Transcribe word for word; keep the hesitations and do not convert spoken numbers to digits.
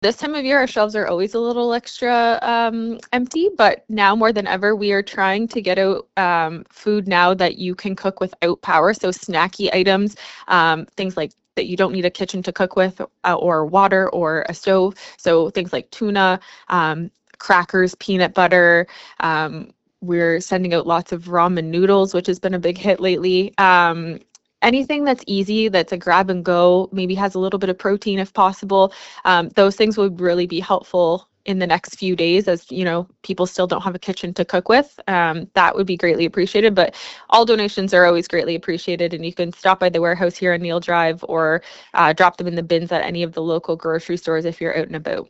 This time of year, our shelves are always a little extra um, empty, but now more than ever, we are trying to get out um, food now that you can cook without power. So snacky items, um, things like that you don't need a kitchen to cook with, uh, or water or a stove. So things like tuna, um, crackers, peanut butter. Um, we're sending out lots of ramen noodles, which has been a big hit lately. Um, anything that's easy, that's a grab and go, maybe has a little bit of protein if possible. Um, those things would really be helpful in the next few days, as you know, people still don't have a kitchen to cook with. Um, that would be greatly appreciated, but all donations are always greatly appreciated, and you can stop by the warehouse here on Neil Drive, or uh, drop them in the bins at any of the local grocery stores if you're out and about.